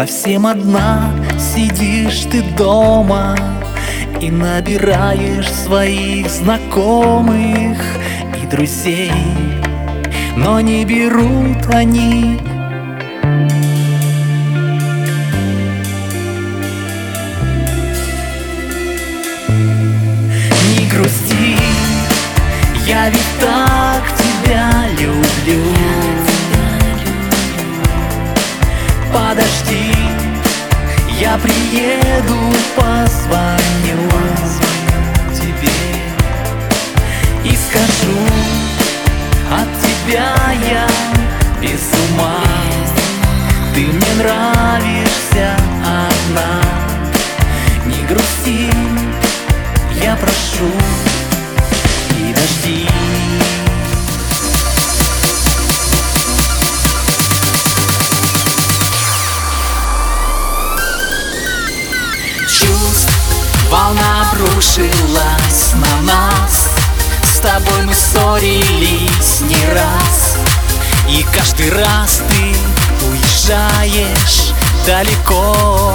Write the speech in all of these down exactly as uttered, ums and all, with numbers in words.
Совсем одна сидишь ты дома и набираешь своих знакомых и друзей, но не берут они. Не грусти, я ведь так тебя люблю. Подожди, я приеду, позвоню тебе и скажу: от тебя я без ума, ты мне нравишься одна. Не грусти, я прошу, и дожди. Волна обрушилась на нас, с тобой мы ссорились не раз, и каждый раз ты уезжаешь далеко.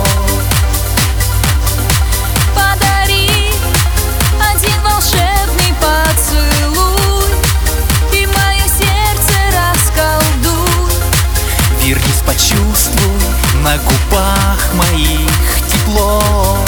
Подари один волшебный поцелуй, и мое сердце расколдуй. Вернись, почувствуй на губах моих тепло.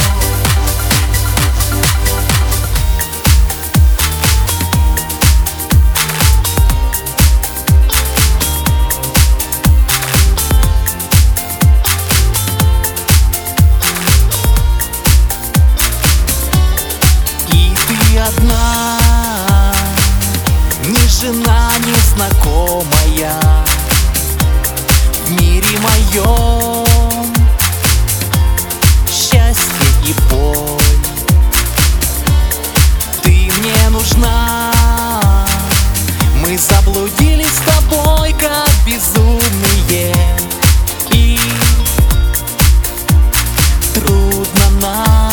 Одна, ни жена, ни знакомая в мире моем счастье и боль. Ты мне нужна, мы заблудились с тобой, как безумные, и трудно нам.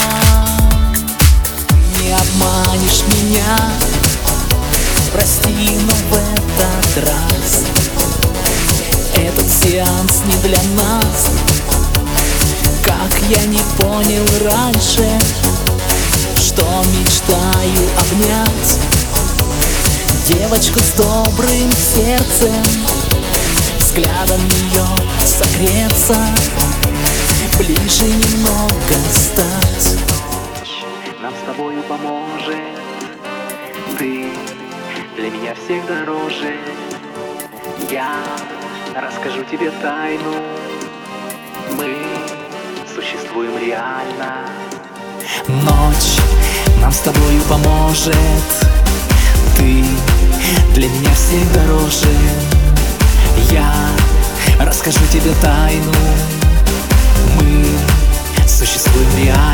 Не обманешь меня, прости, но в этот раз этот сеанс не для нас. Как я не понял раньше, что мечтаю обнять девочку с добрым сердцем, взглядом ее согреться, ближе немного стать. Нам с тобою поможет, ты для меня всех дороже. Я расскажу тебе тайну, мы существуем реально. Ночь нам с тобою поможет, ты для меня всех дороже. Я расскажу тебе тайну, мы существуем реально.